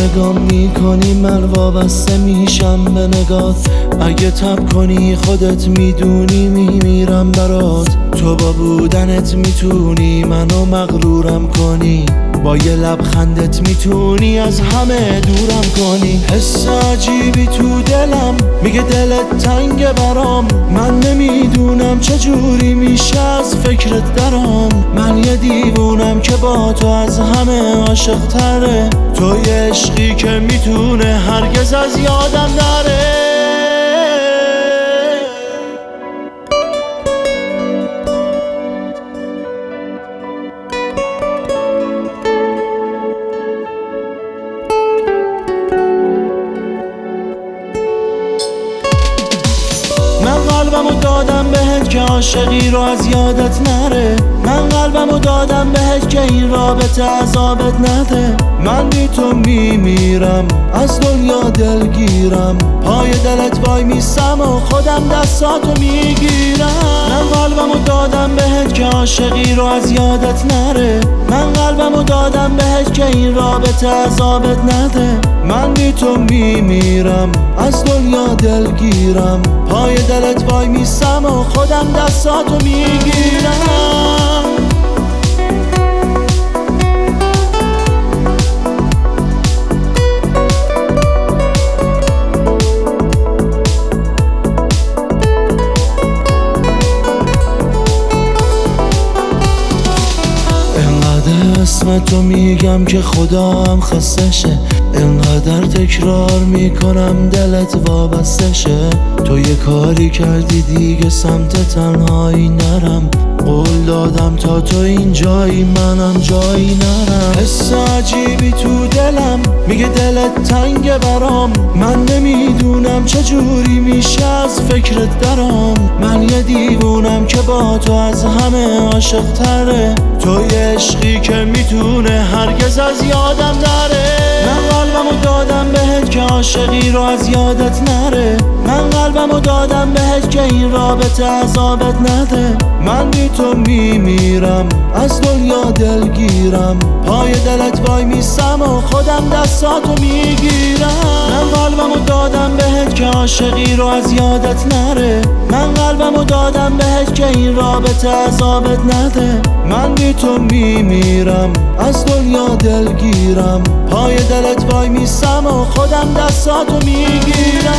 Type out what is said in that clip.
نگام میکنی من وابسته میشم به نگات. اگه تب کنی خودت میدونی میمیرم برات. تو با بودنت میتونی منو مغرورم کنی، با یه لبخندت میتونی از همه دورم کنی. حس عجیبی تو دلم میگه دلت تنگ برام. من نمیدونم چجوری میشه از فکرت درام. من یه دیوونم که با تو از همه عاشق تره. تو یه عشقی که میتونه هرگز از یادم نره. من قلبمو دادم بهت که عاشقی رو از یادت نره. من قلبمو دادم بهت که این رابطه عذابت نده. من بی تو میمیرم از دنیا دلگیرم. پای دلت وای میسم و خودم دستاتو میگیرم. من قلبمو دادم بهت که عاشقی رو از یادت نره. من قلبمو دادم بهت که این رابطه عذابت نده. من بی تو میمیرم از دنیا دلگیرم. پای دلت وای میسم و خودم دستاتو میگیرم. انقدر اسم تو میگم که خدا هم خسته شه. انقدر تکرار میکنم دلت وابسته شه. تو یه کاری کردی دیگه سمت تنهایی نرم. قول دادم تا تو این جایی منم جایی نرم. حس عجیبی تو دلم میگه دلت تنگ برام. من نمیدونم چجوری میشه از فکرت درام. من یه دیوونم که با تو از همه عاشق تره. تو یه عشقی که میتونه هرگز از یادم نره. من قلبمو دادم بهت که عاشقی رو از یادت نره. من قلبمو دادم بهت که این رابطه عذابت نده. من بی تو میمیرم از دنیا دلگیرم. پای دلت وای میسم و خودم دستاتو میگیرم. من قلبمو دادم بهت که عاشقی رو از یادت نره. من قلبمو دادم بهت که این رابطه عذابت نده. من بی تو میمیرم از دنیا دلگیرم. پای دلت وای میسم و خودم دستاتو میگیرم.